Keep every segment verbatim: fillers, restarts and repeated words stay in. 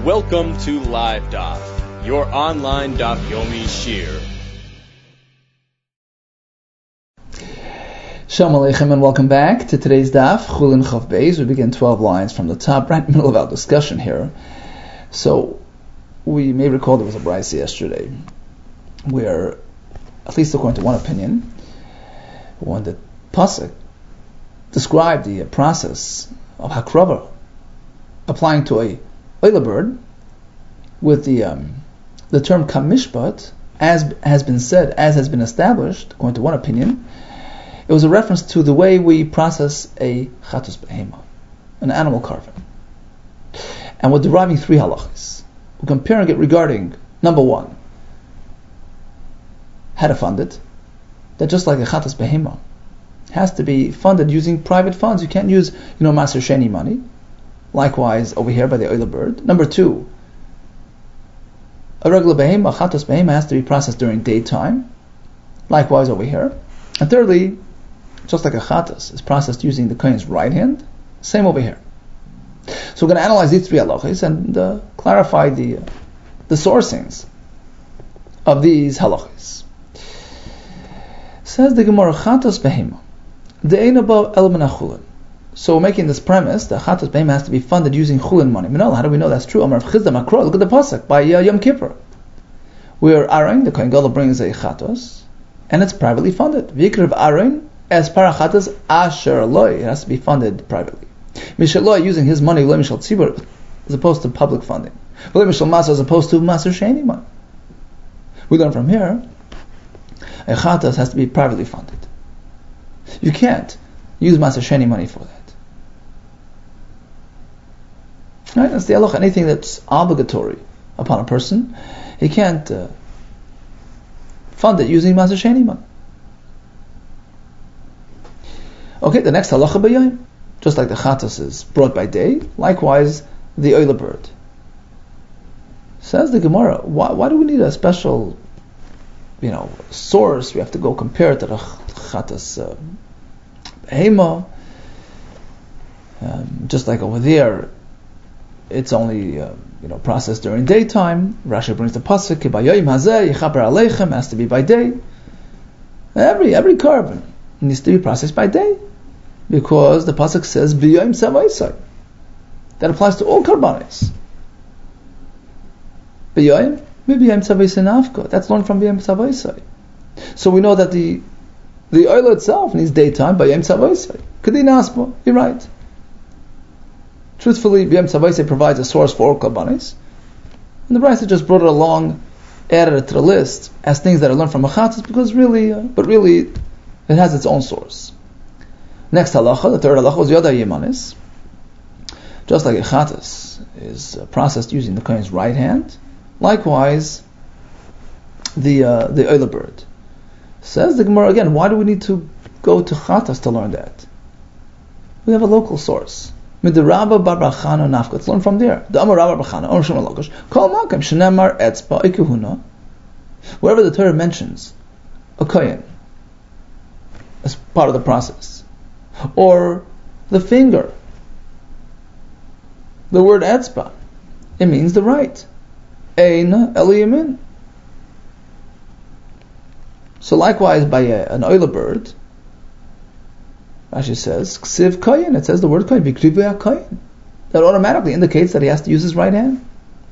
Welcome to Live Daf, your online Daf Yomi Shir. Shalom Aleichem and welcome back to today's Daf, Chulin Chav Beis. We begin twelve lines from the top, right in the middle of our discussion here. So, we may recall there was a brayso yesterday, where, at least according to one opinion, when the pasuk described the process of hakrava applying to a oila bird with the um, the term kamishpat, as has been said, as has been established, according to one opinion, it was a reference to the way we process a chatus behema, an animal carving. And we're deriving three halachas. We're comparing it regarding, number one, how to fund it. That just like a chatus behema has to be funded using private funds. You can't use, you know, Maser Sheni money. Likewise, over here by the oila bird. Number two, a regular behema, chatus behema, has to be processed during daytime. Likewise, over here. And thirdly, just like a chatas is processed using the kohen's right hand, same over here. So we're going to analyze these three halachas and uh, clarify the uh, the sourcings of these halachas. Says the Gemara, chatas behema, de'ein above el menachulin. So we're making this premise that chatas behema has to be funded using chulin money. Minol, how do we know that's true? Amar Chizda Makro, look at the pasuk by uh, Yom Kippur, where Aaron, the kohen gadol, brings a chatos, and it's privately funded. V'yikrev Aaron as parachatas asher loy. It has to be funded privately. Mishal loy, using his money, loy mishal tzibur, as opposed to public funding. Loy mishal masa, as opposed to maser sheni money. We learn from here, a chatas has to be privately funded. You can't use maser sheni money for that. Right? That's the halacha. Anything that's obligatory upon a person, he can't uh, fund it using maser sheni money. Okay, the next halacha b'yayim, just like the chatas is brought by day, likewise the oila bird. Says the Gemara, why, why do we need a special, you know, source? We have to go compare it to the chatas uh, behema. Um, just like over there, it's only uh, you know processed during daytime. Rashi brings the pasuk b'yayim hazeh yichaper aleichem, has to be by day. Every every carbon needs to be processed by day, because the pasuk says b'yayim savaisai. That applies to all karbanis. B'yayim b'yayim savaisai nafka. That's learned from b'yayim savaisai. So we know that the the oil itself needs daytime b'yayim savaisai. Kadin asma. You're right. Truthfully, b'yayim savaisai provides a source for all karbanis, and the brayso just brought it along, added it to the list as things that are learned from machatzis, because really, uh, but really, it has its own source. Next halacha, the third halacha, was yoda yemanis. Just like a chatas is uh, processed using the kohen's right hand, likewise, the uh, the oila bird. Says the Gemara again, why do we need to go to chatas to learn that? We have a local source. Midrabba bar bar Chana nafka. It's learned from there. The Amar Rabba bar Chana, Or Shmuel Lakish, Kol Makam Shenemar Etzba Ikehuna. Wherever the Torah mentions a kohen as part of the process, or the finger, the word etzba, it means the right. Ein eliyamin. So likewise, by a, an oila bird, Rashi says ksiv kohen. It says the word kohen, vikrivu kohen. That automatically indicates that he has to use his right hand.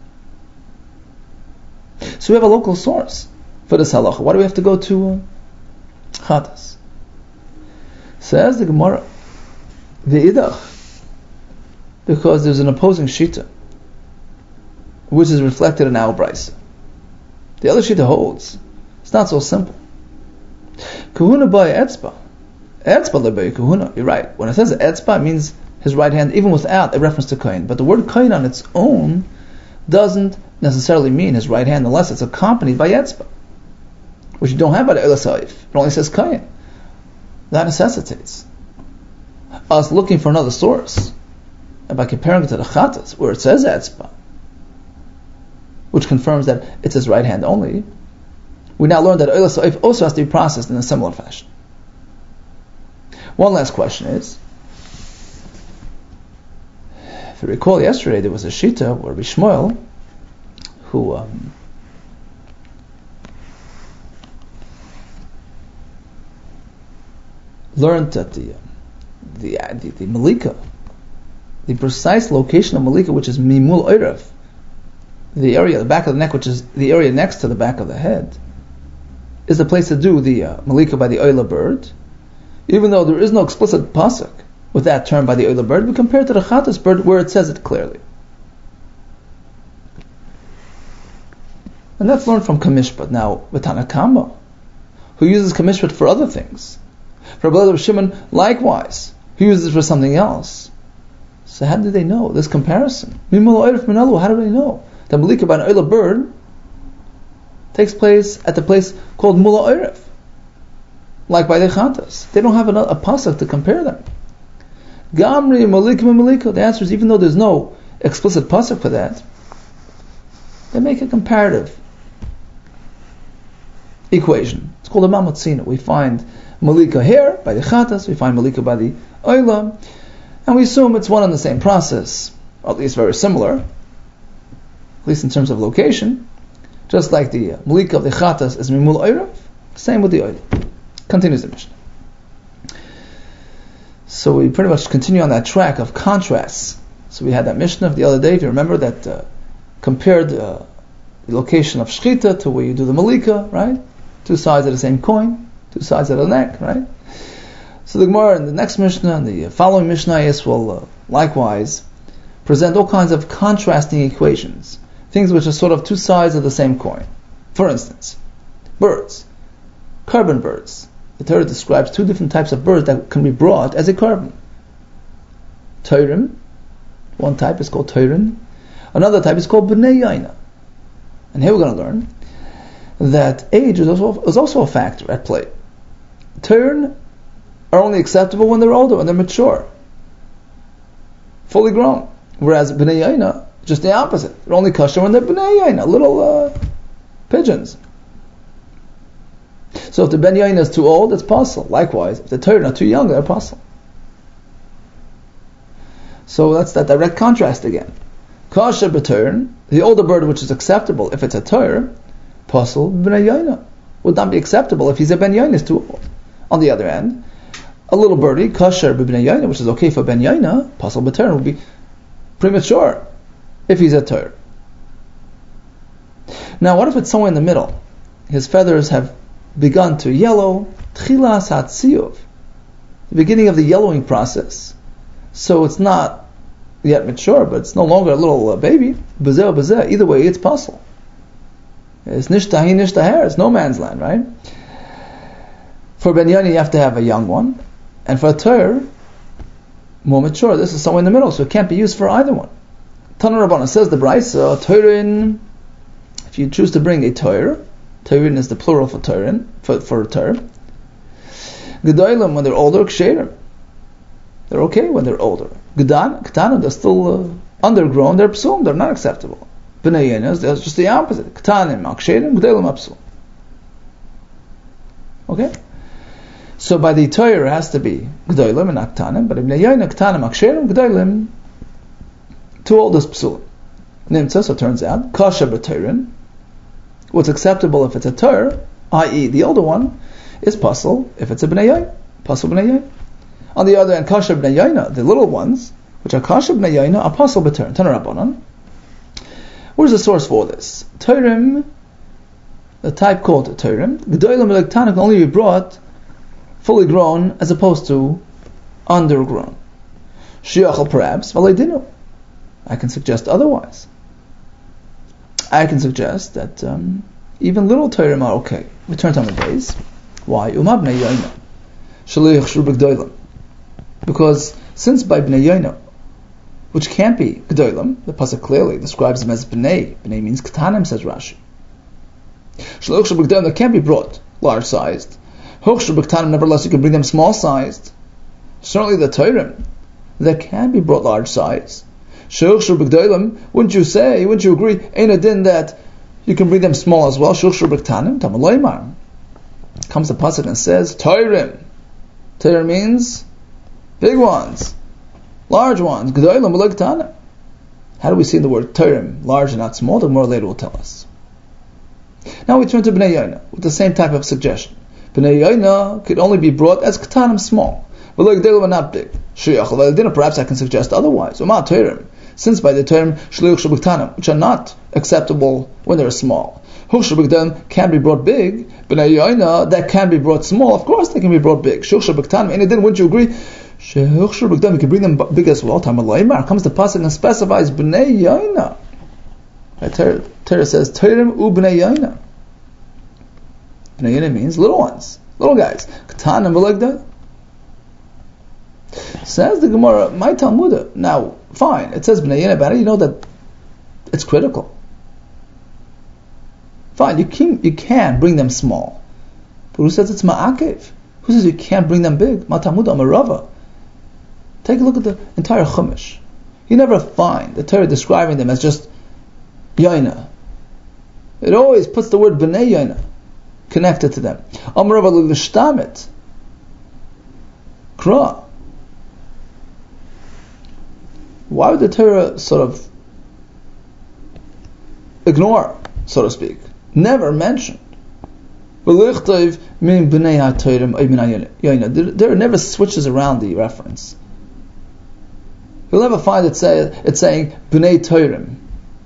So we have a local source for this halacha. Why do we have to go to uh, chatas? Says the Gemara, Ve'idach, because there's an opposing shita, which is reflected in our brayso. The other shita holds it's not so simple. Kahuna by etzba, etzba lebay kahuna. You're right. When it says etzba, it means his right hand, even without a reference to kohen. But the word kohen on its own doesn't necessarily mean his right hand, unless it's accompanied by etzba, which you don't have by the oila saif. It only says kohen. That necessitates us looking for another source, and by comparing it to the chatas, where it says etzba, which confirms that it's his right hand only, we now learn that oila saif also has to be processed in a similar fashion. One last question is, If you recall yesterday, there was a Shita where Bishmoel, who um, learned that the, the, the, the Malika, the precise location of Malika, which is Mimul Eirav, the area, the back of the neck, which is the area next to the back of the head, is the place to do the uh, Malika by the Oila bird. Even though there is no explicit pasuk with that term by the Oila bird, we compare it to the Chatas bird where it says it clearly. And that's learned from Kamishpat. Now, with Tanakama, who uses Kamishpat for other things, for Rabbi Shimon, likewise, who uses it for something else. So how do they know this comparison? How do they know that Malika by an Oila bird takes place at the place called Mula Oiref, like by the Chatas? They don't have a, a pasuk to compare them. Gamri, Malika, Malika. The answer is, even though there's no explicit pasuk for that, they make a comparative equation. It's called a Mamatzina. We find Malika here by the Chatas, we find Malika by the Oila, and we assume it's one and the same process, or at least very similar, at least in terms of location. Just like the uh, Malika of the Chatas is Mimul Oirav, same with the Oila. Continues the Mishnah. So we pretty much continue on that track of contrasts. So we had that Mishnah of the other day, if you remember, that uh, compared uh, the location of Shechita to where you do the Malika, right? Two sides of the same coin, two sides of the neck, right? So the Gemara in the next Mishnah and the following Mishnayos will uh, likewise present all kinds of contrasting equations, things which are sort of two sides of the same coin. For instance, birds, carbon birds. The Torah describes two different types of birds that can be brought as a carbon. Teirim, one type is called Teirim, another type is called B'nai Yaina. And here we're going to learn that age is also, is also a factor at play. Teirim are only acceptable when they're older, when they're mature, fully grown. Whereas B'nai Yaina, just the opposite. They're only kosher when they're B'nai Yaina, little uh, pigeons. So if the Ben Yaina is too old, it's possible. Likewise, if the Torah are too young, they're possible. So that's that direct contrast again. Kosher b'Torah, the older bird which is acceptable if it's a Torah, possible B'nai Yaina would not be acceptable if he's a Ben Yaina is too old. On the other hand, a little birdie, kosher b'Bnai Yaina, which is okay for Ben Yaina, possible b'Torah, would be premature if he's a Torah. Now, what if it's somewhere in the middle? His feathers have begun to yellow, tchilas hatziyuv, the beginning of the yellowing process. So it's not yet mature, but it's no longer a little uh, baby. Bazeh bazeh. Either way, it's possible. It's nishtahi nishtaher. It's no man's land, right? For Ben Yaina, you have to have a young one, and for a Torah, more mature. This is somewhere in the middle, so it can't be used for either one. Tana Rabbana says the Braisa, Torin, if you choose to bring a Torah, Torin is the plural for Torin, for, for a Torah. Gedolim, when they're older, Ksherim. They're okay when they're older. Gedan, Ketana, they're still uh, undergrown, they're psum, they're not acceptable. B'nai Yaina, they're just the opposite. Ketanim, Aksherim, Gedolim, Apsum. Okay? So by the Torah it has to be Gedolim and Aktanim, but B'nai Yaina, Ketanim, Aksherim, Gedolim, two oldest psulim. Nimtza, so it turns out, kosher b'Torin, what's acceptable if it's a Torah, that is the older one, is pasul if it's a B'nai Yaina, pasul B'nai Yaina. On the other hand, kosher B'nai Yaina, the little ones, which are kosher B'nai Yaina, are pasul b'Torin. Tana Rabbanan. Where's the source for this? Torim, the type called Torim, Gedolim Elektanim can only be brought fully grown as opposed to undergrown. Shiachal perhaps, Valaydinu. I can suggest otherwise. I can suggest that um, even little Torahim are okay. We turn on the days. Why? Because since by B'nai Yaina, which can't be Gedolim, the pasuk clearly describes them as B'nai. B'nai means Ketanim, says Rashi. That can't be brought large sized. Nevertheless, you can bring them small sized. Certainly the Torahim that can be brought large sized. Wouldn't you say, wouldn't you agree, ain't a din that you can bring them small as well? Comes the pasuk and says, Toirim. Toirim means big ones, large ones. How do we see the word Torem, large and not small? The Gemara later will tell us. Now we turn to Bnei Yoina with the same type of suggestion. Bnei Yoina could only be brought as Ketanim, small, but like they were not big. Perhaps I can suggest otherwise. Since by the term Shliach Shabuktanim, which are not acceptable when they're small, Huch Shabuktanim can be brought big, Bnei Yoina that can be brought small. Of course they can be brought big. Shliach Shabuktanim, and then wouldn't you agree? Shliach Shabuktanim, you can bring them big as well. Tamar comes to pasuk and specifies Bnei Yoina. Torah says Torem u Bnei Yoina. Bnei Yoina means little ones, little guys. Ketanim like that. Says the Gemara, my Talmud. Now, fine, it says Bnei Yoina about it. You know that it's critical. Fine, you can you can bring them small, but who says it's ma'akev? Who says you can't bring them big? Ma Talmud Amarava. Take a look at the entire Chumash. You never find the Torah describing them as just Yoina. It always puts the word Bnei Yoina connected to them. Amarava l'vishtamit. Kra. Why would the Torah sort of ignore, so to speak, never mention? There, there never switches around the reference. You'll never find it say it's saying Bnei Torem.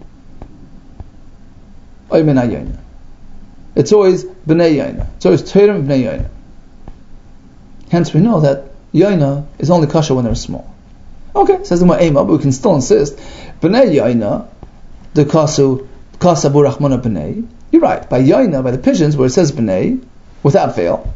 It's always Bnei Yoina. It's always Torem Bnei Yoina. Hence we know that Yoina is only kosher when they're small. Okay, says the Ma'ema, but we can still insist. Bnei Yoina, the kasu, kasabu rachmana bnei. You're right, by Yoina, by the pigeons, where it says Bnei, without veil,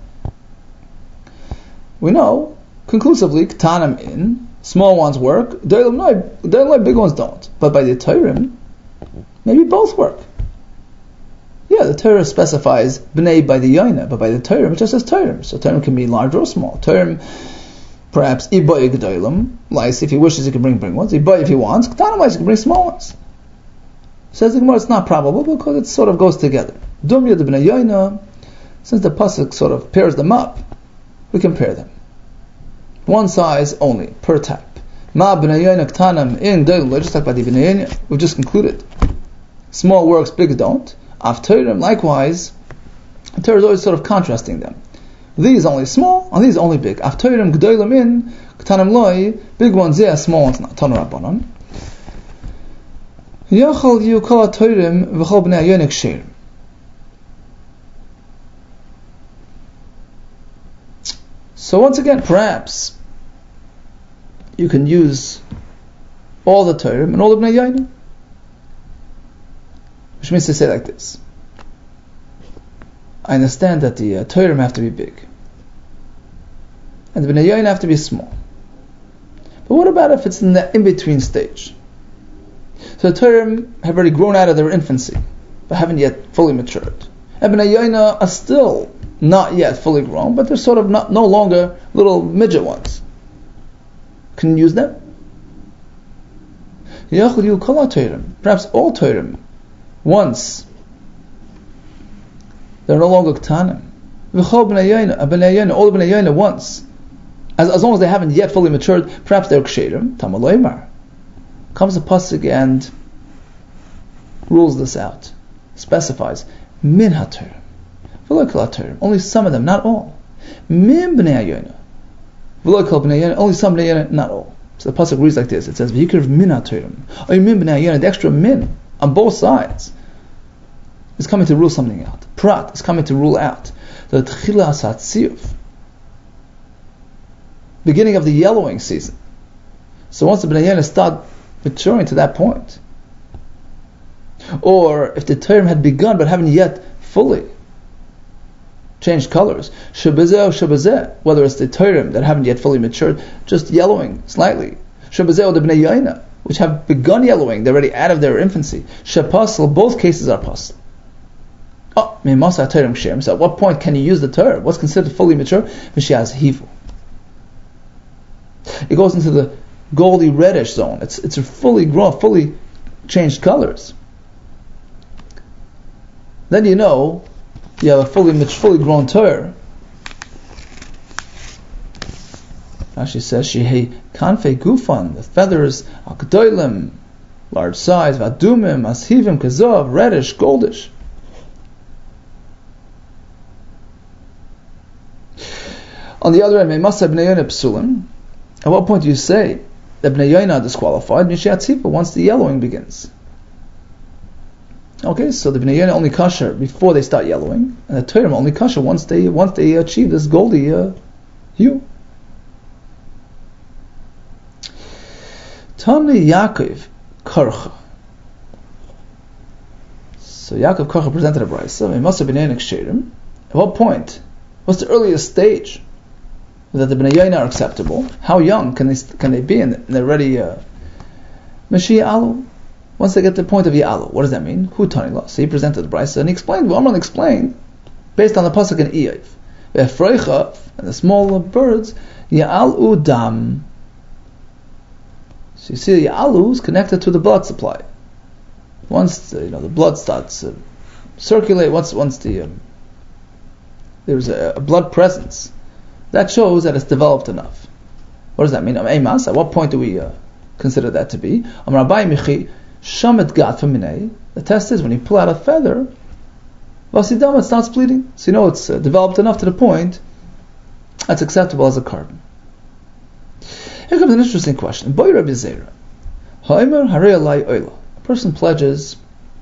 we know, conclusively, Ketanim in, small ones work, Doilam no, Doilam big ones don't. But by the Torah, maybe both work. Yeah, the Torah specifies Bnei by the Yoina, but by the Torah, it just says Torah. So Torah can be large or small. Torah, perhaps Ibai G'doilam, like if he wishes he can bring big ones. Ibai if he wants, Ketanim he can bring small ones. Says the Gemara, it's not probable because it sort of goes together. Dumya de Bnei Yoina, since the pasuk sort of pairs them up, we compare them. One size only per type. Ma Bnei Yoina Ketanim in Doilam, just like by the Bnei Yoina, we've just concluded. Small works, big don't. Av Torah, likewise, Torah is always sort of contrasting them. These only small, and these only big. Av Torah G'doilam in, Ketanim loy, big ones yeah, small ones not. Tanu Rabbanon. Yachal yu kol ha-Torah v'chol bnei Yoina ksherim. So once again, perhaps you can use all the Torah and all the Bnei Yoina. Which means to say like this. I understand that the uh, Torah have to be big. And the Bnei Yoina have to be small. But what about if it's in the in-between stage? So the Torah have already grown out of their infancy, but haven't yet fully matured. And Bnei Yoina are still not yet fully grown, but they're sort of not, no longer little midget ones. Can you use them? Perhaps all Torah, once they're no longer Ketanim. All the Bnei Yoina once, as, as long as they haven't yet fully matured, perhaps they're Ksherim. Tamaloimar. Comes the pasuk and rules this out, specifies min ha-Torah, v'lo kol ha-Torah, only some of them, not all. Min bnei Yoina, v'lo kol bnei Yoina, only some bnei Yoina, not all. So the pasuk reads like this: it says v'yikrev min ha-Torah, or min bnei Yoina, the extra min on both sides is coming to rule something out. Prat is coming to rule out the tchila hasatziyuv, beginning of the yellowing season. So once the bnei Yoina start maturing to that point, or if the term had begun but haven't yet fully changed colors, shabazeh or shabazeh, whether it's the term that haven't yet fully matured, just yellowing slightly, shabazeh or the bnei Yoina, which have begun yellowing, they're already out of their infancy, shapasl, both cases are pasl. Oh, mimasa term shem. So at what point can you use the term? What's considered fully mature? V'shiaz hivu. It goes into the goldy reddish zone. It's it's a fully grown, fully changed colors. Then you know you have a fully fully grown Torah. Rashi says, "Shehei kanfei gufan," the feathers are gdoilim, large size, vadumim, ashivim, kazov, reddish, goldish. On the other end, meimasa bnei yonah psulim. At what point do you say that bnei yonah are disqualified? Mishiatzipa, once the yellowing begins. Okay, so the bnei yonah only kosher before they start yellowing, and the Torah only kosher once they once they achieve this goldy uh, hue. Tani Yaakov Karcha. So Yaakov Karcha presented a brayso. He must have been in ksherim. At what point? What's the earliest stage that the bnei yonah are acceptable? How young can they can they be? And they're ready. Mashiach alu. Once they get to the point of Ya'alu, what does that mean? Hu Tanila. So he presented the brayso and he explained. Well, Amran explained based on the pasuk in Eiv. V'efreicha, and the small birds, Ya'alu dam. So you see, the Ya'alu is connected to the blood supply. Once the, you know the blood starts to circulate, once once the um, there's a, a blood presence, that shows that it's developed enough. What does that mean? At what point do we uh, consider that to be? Shamet gat faminei. The test is when you pull out a feather, vasidam, it starts bleeding. So you know it's uh, developed enough to the point that's acceptable as a carbon. Here comes an interesting question. Boy Rabbi Zera, ha'omer harei alai oila. A person pledges,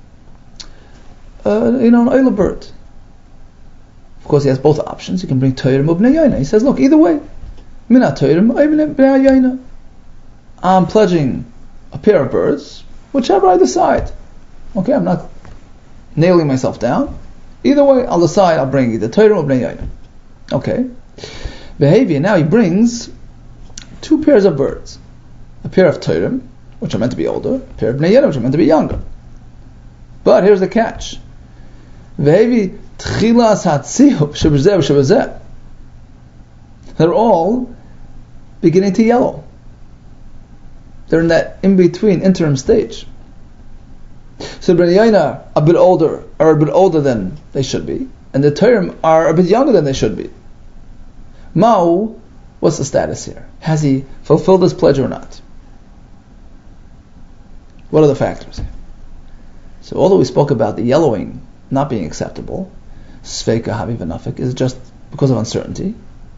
uh, you know, an oila bird. Of course, he has both options. He can bring toirim or bnei yonah. He says, look, either way, mina toirim or bnei yonah. I'm pledging a pair of birds. Whichever I decide. Okay, I'm not nailing myself down. Either way, I'll decide, I'll bring either Torah or Bnei Yonah. Okay. Behavior, now he brings two pairs of birds. A pair of Torah, which are meant to be older, a pair of Bnei Yonah, which are meant to be younger. But here's the catch. Behavior, Tchilas Hatzihub, Shabazeh, Shabazeh. They're all beginning to yellow. They're in that in-between interim stage. So the Bnei Yonah are a bit older, are a bit older than they should be, and the Torah are a bit younger than they should be. Ma'u, what's the status here? Has he fulfilled his pledge or not? What are the factors here? So although we spoke about the yellowing not being acceptable, Sveika Havi V'Nafik, is just because of uncertainty.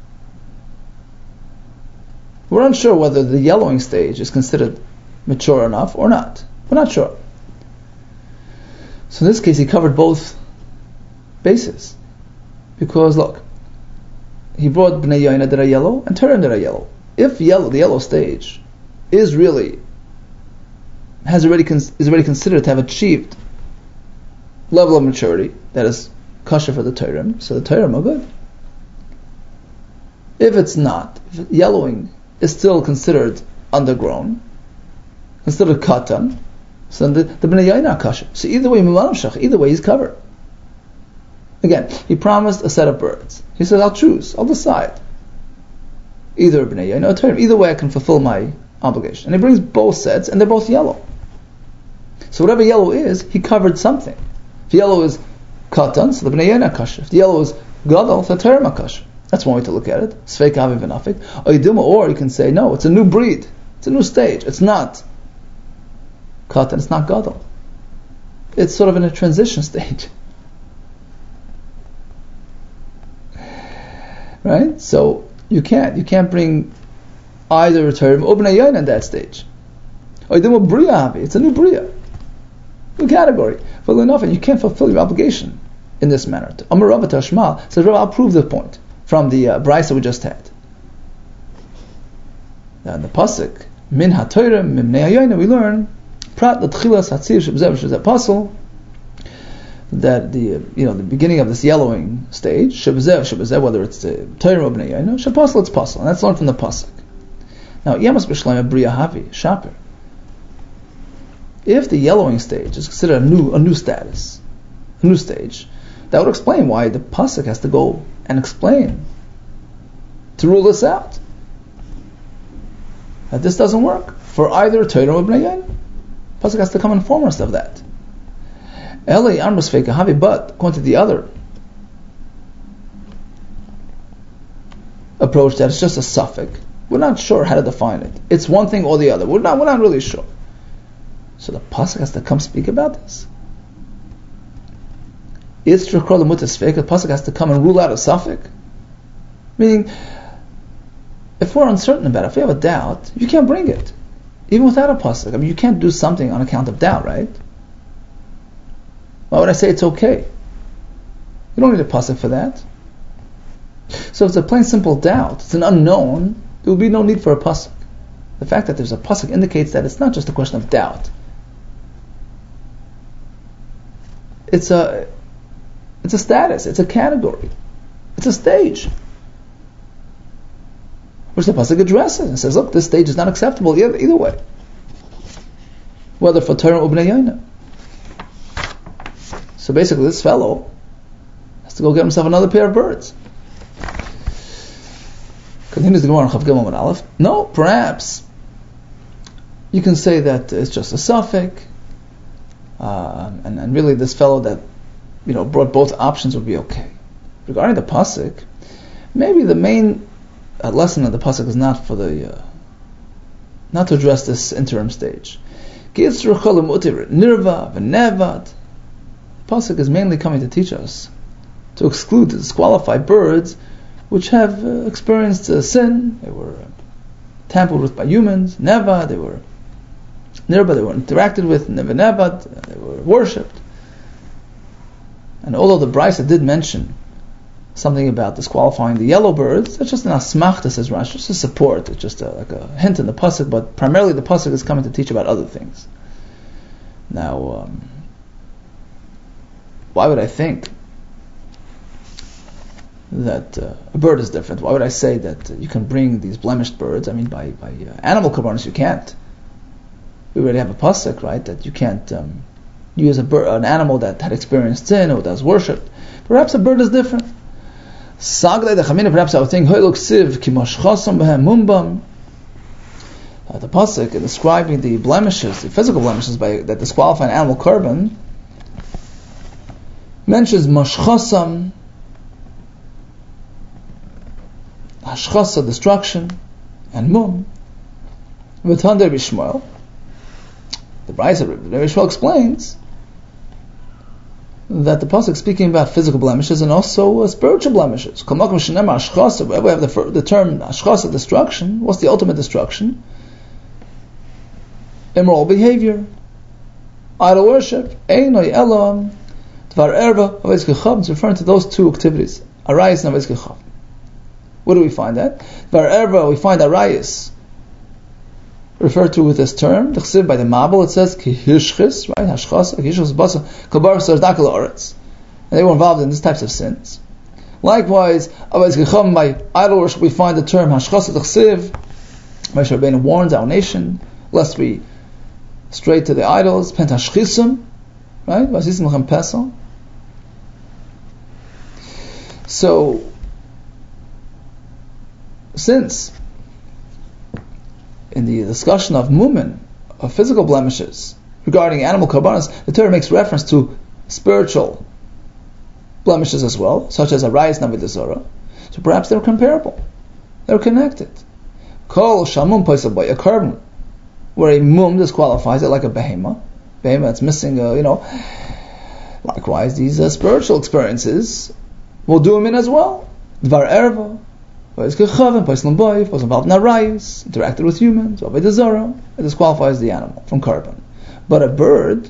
We're unsure whether the yellowing stage is considered mature enough or not. We're not sure. So in this case, he covered both bases. Because look, he brought Bnei Yonah that are yellow and Torah that are yellow. If yellow, the yellow stage, is really has already is already considered to have achieved level of maturity that is kosher for the Torah, so the Torah are good. If it's not, if yellowing is still considered undergrown, considered katan, so the, the Bnei Yonah are kosher. So either way, either way, he's covered. Again, he promised a set of birds. He said, I'll choose, I'll decide. Either Bnei Yonah or Torah. Either way, I can fulfill my obligation. And he brings both sets, and they're both yellow. So whatever yellow is, he covered something. If yellow is katan, so the Bnei Yonah are kosher. If the yellow is gadol, so the Torah are kosher. That's one way to look at it. Sveik Avi V'Nafik. Or you can say, no, it's a new breed. It's a new stage. It's not katan, it's not gadol. It's sort of in a transition stage. Right? So you can't. You can't bring either a term or Bnei Yonah in that stage. Or Bria Avi. It's a new Bria. New category. But enough, and you can't fulfill your obligation in this manner. Amar Rabba Tashmal says, Rabba, I'll prove the point from the uh, brayso we just had. Now in the pasuk, Min HaTorah, Min Bnei Yonah, we learn Prat L'Tchilas Hatzir Shebzev Shebzev Apostle, that the uh, you know the beginning of this yellowing stage, Shebzev Shebzev, whether it's the Torah or Bnei Yonah, Sheposel it's Posel, and that's learned from the pasuk. Now Yemas B'Shleim Bria Havi Shaper. If the yellowing stage is considered a new a new status, a new stage, that would explain why the pasuk has to go and explain to rule this out. That this doesn't work for either Torah or Bnei Yonah. Pasuk has to come and inform us of that. Eli Amros Feika Havi, but according to the other approach, that it's just a suffix. We're not sure how to define it. It's one thing or the other. We're not. We're not really sure. So the pasuk has to come speak about this. The pasuk has to come and rule out a suffix. Meaning, if we're uncertain about it, if we have a doubt, you can't bring it. Even without a pasuk. I mean, you can't do something on account of doubt, right? Why would I say it's okay? You don't need a pasuk for that. So if it's a plain simple doubt, it's an unknown, there will be no need for a pasuk. The fact that there's a pasuk indicates that it's not just a question of doubt. It's a it's a status, it's a category, it's a stage, which the pasuk addresses and says, look, this stage is not acceptable either, either way. Whether for Torah or Bnei Yoina. So basically this fellow has to go get himself another pair of birds. Continues the Gemara on Chav Gimel and Aleph. No, perhaps you can say that it's just a suffix, uh, and, and really this fellow that you know brought both options would be okay. Regarding the pasuk, maybe the main uh, lesson of the pasuk is not for the uh, not to address this interim stage. Nirva v'nevad. Pasuk is mainly coming to teach us to exclude, to disqualify birds which have uh, experienced uh, sin. They were uh, tampered with by humans. Neva, they were nirba, they were interacted with. Neva nevad, they were worshipped. And although the Brisa did mention something about disqualifying the yellow birds, that's just an asmachta, says Rashi, just a support. It's just a, like a hint in the pasuk, but primarily the pasuk is coming to teach about other things. Now, um, why would I think that uh, a bird is different? Why would I say that uh, you can bring these blemished birds? I mean, by, by uh, animal korbanos you can't. We already have a pasuk, right, that you can't um, use a bird, an animal that had experienced sin or that was worshipped. Perhaps a bird is different. Saglei the Chamina, perhaps I would think, Hoylok siv ki moshchosam behem mumbam. Uh, the pasuk in describing the blemishes, the physical blemishes by, that disqualify an animal korban, mentions moshchosam, hashchasa, destruction, and mum. V'tander b'shmuel. The Brisa Rebbe Shmuel explains that the pasuk speaking about physical blemishes and also uh, spiritual blemishes. Wherever we have the, the term hashchasa, destruction, what's the ultimate destruction? Immoral behavior, idol worship, einoi elam, dvar erva, avez kechav. It's referring to those two activities, arayis and avez kechav. Where do we find that? Dvar erva, we find arayis referred to with this term, by the Mabel, it says kihishchis, right? Hashchas, kihishchis basa, kabar sardakel oretz, and they were involved in these types of sins. Likewise, avaz kecham, by idol worship, we find the term hashchas d'chsiv. Moshe Rabbeinu warns our nation lest we stray to the idols. Pentashchisum, right? Vasisim lechem pesel. So, since in the discussion of mumen, of physical blemishes regarding animal korbanos, the Torah makes reference to spiritual blemishes as well, such as arayis navidazora. So perhaps they're comparable, they're connected. Kol shamum paisel by a korban, where a mum disqualifies it, like a behema, behema that's missing, a, you know. Likewise, these uh, spiritual experiences will do them in as well. Dvar erva. Was involved in arayis, interacted with humans, it disqualifies the animal from korban. But a bird,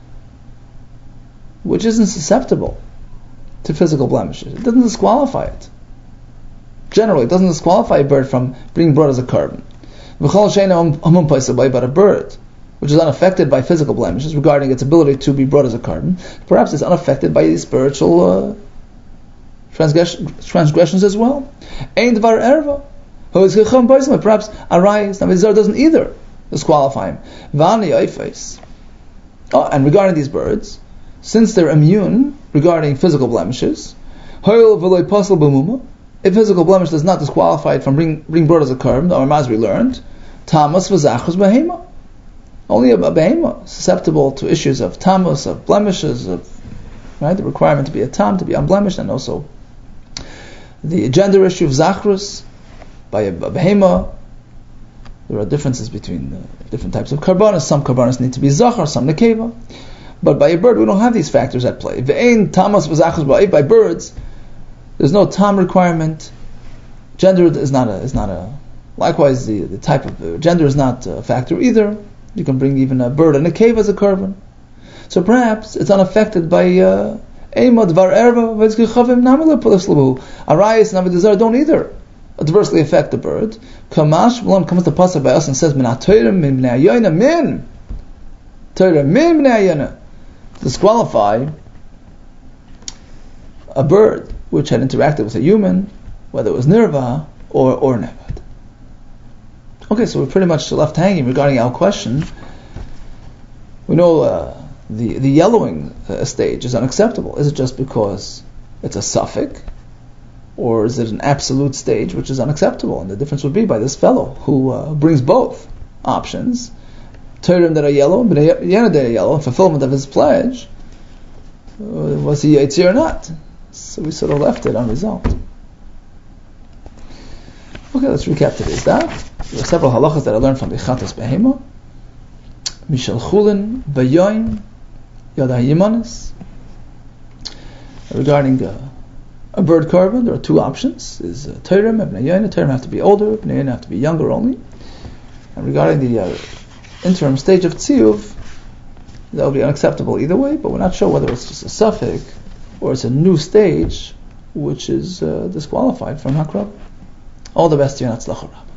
which isn't susceptible to physical blemishes, it doesn't disqualify it. Generally, it doesn't disqualify a bird from being brought as a korban. But a bird, which is unaffected by physical blemishes regarding its ability to be brought as a korban, perhaps it's unaffected by spiritual uh, Transgression, transgressions as well. Ein dvar erva. Perhaps arayis navidazor doesn't either disqualify him. Vani oifes. Oh, and regarding these birds, since they're immune regarding physical blemishes, hoil v'loy pasel b'muma. If physical blemish does not disqualify it from being, being brought as a korban, or as we learned, tamas v'zachos behema. Only a behema susceptible to issues of tamas, of blemishes, of right, the requirement to be a tam, to be unblemished, and also the gender issue of zachrus by a behema, There are differences between uh, different types of karbanos. Some karbanos need to be zachar, some nekeva. But by a bird, we don't have these factors at play. Ve'ein tamas v'zachas ba'if. By birds, there's no tam requirement. Gender is not a is not a. Likewise, the, the type of uh, gender is not a factor either. You can bring even a bird and a cave as a korban. So perhaps it's unaffected by ema dvar erva v'tzkichavim namila pulislahu. Arayis and avodazar don't either adversely affect the bird. Kamash Malon comes to pasuk by us and says min ha'toyrim min bnei hayona min toyrim min bnei hayona. Disqualify a bird which had interacted with a human, whether it was nirva or or nevad. Okay, so we're pretty much left hanging regarding our question. We know uh, the the yellowing uh, stage is unacceptable. Is it just because it's a suffix, or is it an absolute stage which is unacceptable? And the difference would be by this fellow who uh, brings both options. Toirim that are yellow, but Yana that are yellow, in fulfillment of his pledge, uh, was he Yitzir or not? So we sort of left it unresolved. Okay, let's recap today's daf. There are several halachas that I learned from the Chatas Behema. Mishal Chulin, Bayoin, Yada Yimanis. Regarding uh, a bird korban, there are two options. Is uh, Toirim and Bnei Yoin. Toirim have to be older, Bnei Yoin have to be younger only. And regarding the uh, interim stage of Tziyuv, that would be unacceptable either way, but we're not sure whether it's just a suffix or it's a new stage which is uh, disqualified from Hakrab. All the best to you, and Hatzlacha.